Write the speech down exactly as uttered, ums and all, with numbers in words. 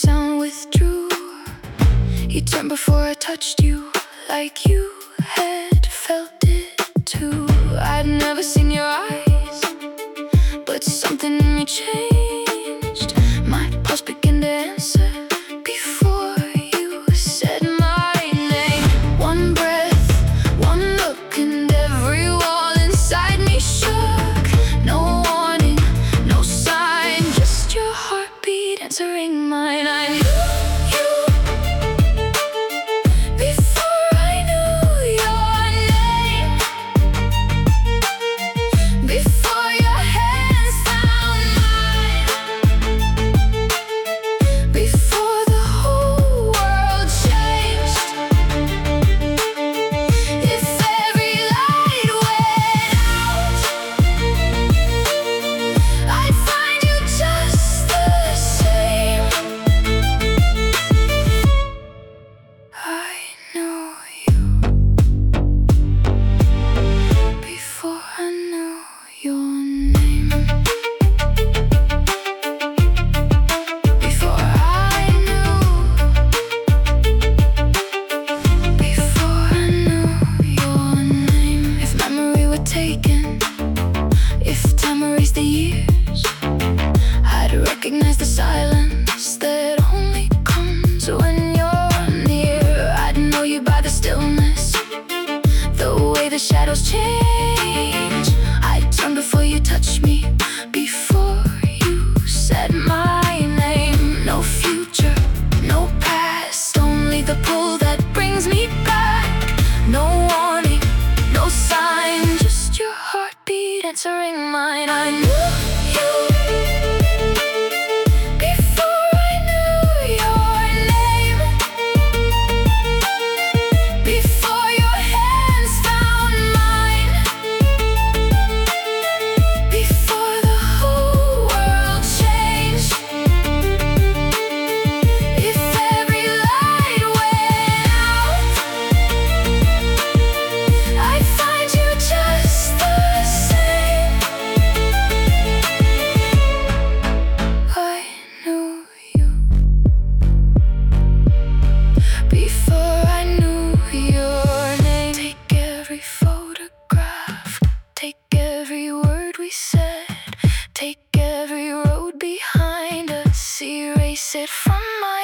sound withdrew. You turned before I touched you, like you had felt it too. I'd never seen your eyes, but something in me changed. My pulse began to answer before you said my name. One breath, one look, and every wall inside me shook. No warning, no sign, just your heartbeat answering mine. I knew you before I knew your name, before your hands found mine, before the whole world changed. If every light went out, I'd find you just the same. I knew you before I knew your name, before I knew, before I knew your name. If memory were taken, if time erased the years, I'd recognize the silence that only comes when you're near. I'd know you by the stillness, the way the shadows change. I'd turn before you touch me, before you said my name. No future, no past, only the pull that brings me back. No warning, no sign, just your heartbeat answering mine. I knew you before I knew your name, before your hands found mine, before the whole world changed. If every light went out, I'd find you just the same. I knew you before I knew your name. Take every photograph, take every word we said, take every road behind us, erase it from my